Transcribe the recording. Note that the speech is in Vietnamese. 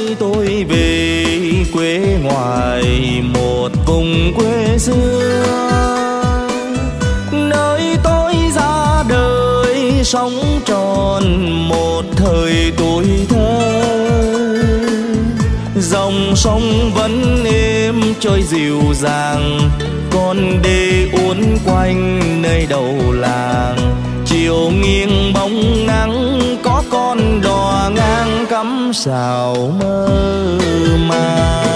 tôi về quê ngoài một vùng quê xưa, nơi tôi ra đời sống tròn một thời tuổi thơ. Dòng sông vẫn êm trôi dịu dàng, con đê uốn quanh nơi đầu làng. Chiều nghiêng bóng nắng có con đò ngang cắm sào mơ màng.